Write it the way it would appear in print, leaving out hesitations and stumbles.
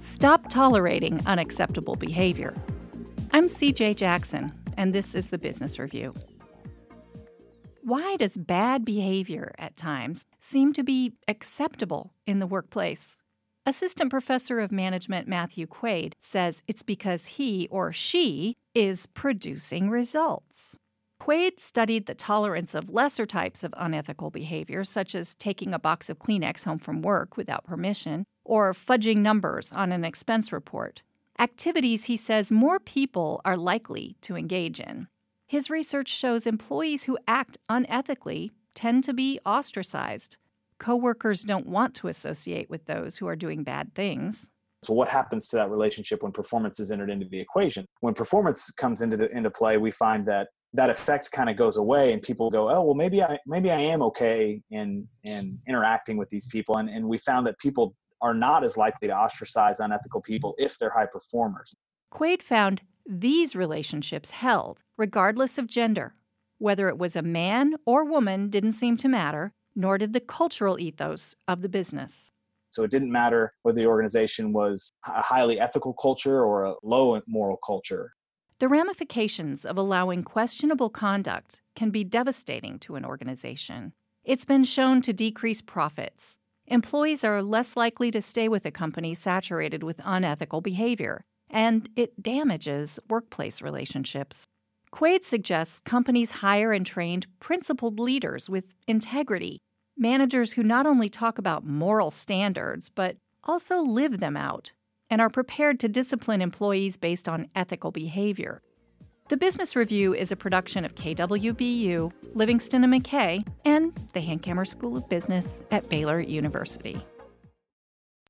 Stop tolerating unacceptable behavior. I'm CJ Jackson, and this is the Business Review. Why does bad behavior at times seem to be acceptable in the workplace? Assistant Professor of Management Matthew Quaid says it's because he or she is producing results. Quaid studied the tolerance of lesser types of unethical behavior, such as taking a box of Kleenex home from work without permission or fudging numbers on an expense report. Activities he says more people are likely to engage in. His research shows employees who act unethically tend to be ostracized. Coworkers don't want to associate with those who are doing bad things. So what happens to that relationship when performance is entered into the equation? When performance comes into play, we find that effect kind of goes away and people go, oh, well, maybe I am okay in interacting with these people. And we found that people are not as likely to ostracize unethical people if they're high performers. Quaid found these relationships held regardless of gender. Whether it was a man or woman didn't seem to matter, nor did the cultural ethos of the business. So it didn't matter whether the organization was a highly ethical culture or a low moral culture. The ramifications of allowing questionable conduct can be devastating to an organization. It's been shown to decrease profits. Employees are less likely to stay with a company saturated with unethical behavior, and it damages workplace relationships. Quaid suggests companies hire and train principled leaders with integrity, managers who not only talk about moral standards, but also live them out, and are prepared to discipline employees based on ethical behavior. The Business Review is a production of KWBU, Livingston and McKay, and the Hankamer School of Business at Baylor University.